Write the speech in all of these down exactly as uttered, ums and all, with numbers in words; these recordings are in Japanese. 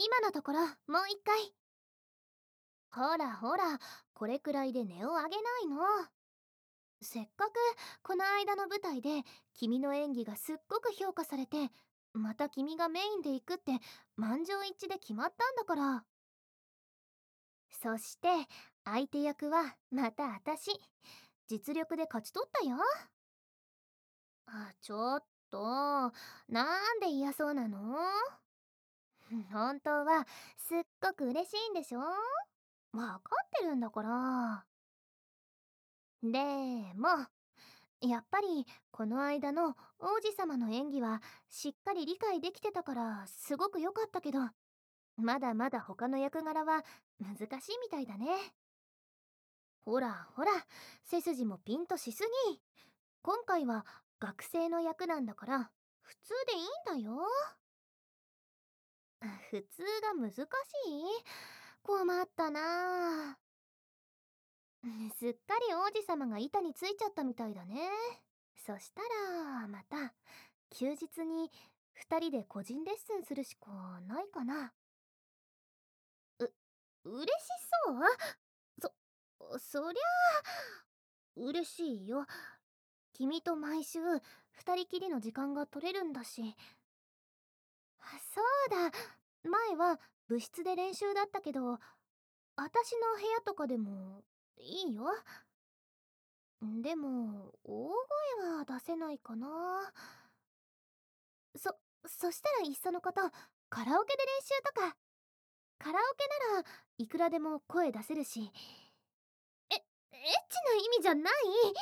今のところもう一回。ほらほら、これくらいで音を上げないの。せっかくこの間の舞台で君の演技がすっごく評価されて、また君がメインで行くって満場一致で決まったんだから。そして相手役はまた私。実力で勝ち取ったよ。あ、ちょっと、なんで嫌そうなの？本当はすっごく嬉しいんでしょ？わかってるんだから。でも、やっぱりこの間の王子様の演技はしっかり理解できてたからすごく良かったけど、まだまだ他の役柄は難しいみたいだね。ほらほら、背筋もピンとしすぎ。今回は学生の役なんだから普通でいいんだよ。普通が難しい？困ったなあ。すっかり王子様が板についちゃったみたいだね。そしたらまた休日にふたりで個人レッスンするしかないかな。う嬉しそう？そそりゃあ嬉しいよ。君と毎週二人きりの時間が取れるんだし。そうだ、前は部室で練習だったけど、私の部屋とかでもいいよ。でも大声は出せないかな。そそしたらいっそのこと、カラオケで練習とか。カラオケならいくらでも声出せるし。えエッチな意味じゃない。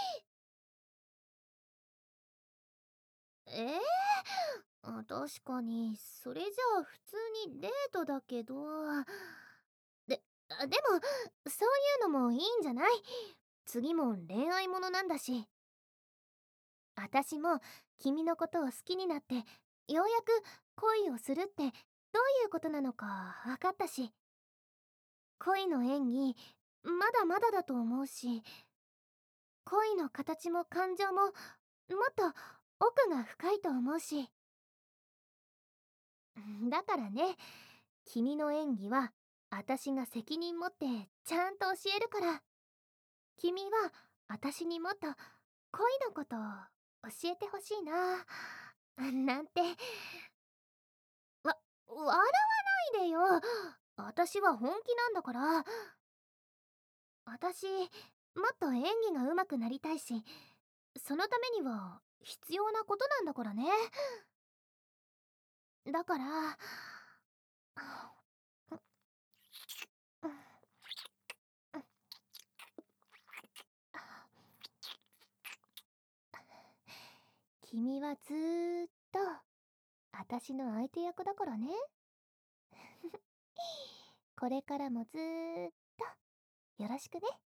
えー、あ、確かにそれじゃあ普通にデートだけど。であでもそういうのもいいんじゃない？次も恋愛ものなんだし。私も君のことを好きになってようやく恋をするってどういうことなのか分かったし。恋の演技まだまだだと思うし、恋の形も感情ももっと奥が深いと思うし。だからね、君の演技は私が責任持ってちゃんと教えるから、君は私にもっと恋のことを教えてほしいな。なんて。わ笑わないでよ。私は本気なんだから。私もっと演技が上手くなりたいし、そのためには必要なことなんだからね。だから、君はずーっと私の相手役だからね。これからもずーっとよろしくね。